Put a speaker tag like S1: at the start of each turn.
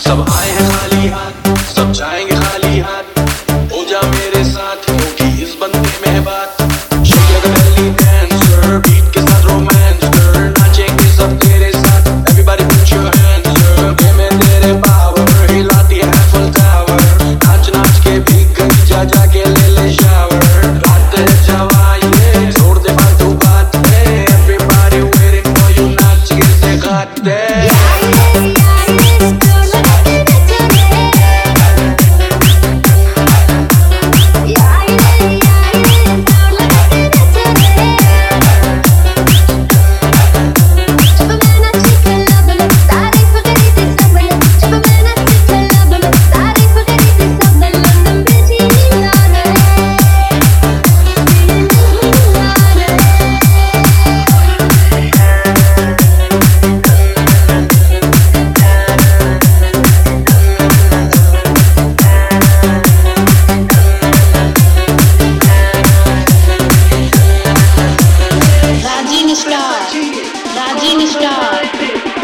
S1: सब आए हैं खाली हाथ, सब जाएंगे खाली हाथ। हो जा मेरे साथ क्योंकि इस बंदे में है बात। Shake like a belly dancer, beat के साथ romance कर, नाचेंगे सब तेरे साथ। Everybody put your hands up, ये में तेरे power, हिलाती है Eiffel Tower। नाच नाच के भीग गई, जा जा के ले ले shower। रात है जवान ये, छोड़ दे फालतू बातें। Everybody waiting for you, नाच के दिखाते।
S2: Rajini Star.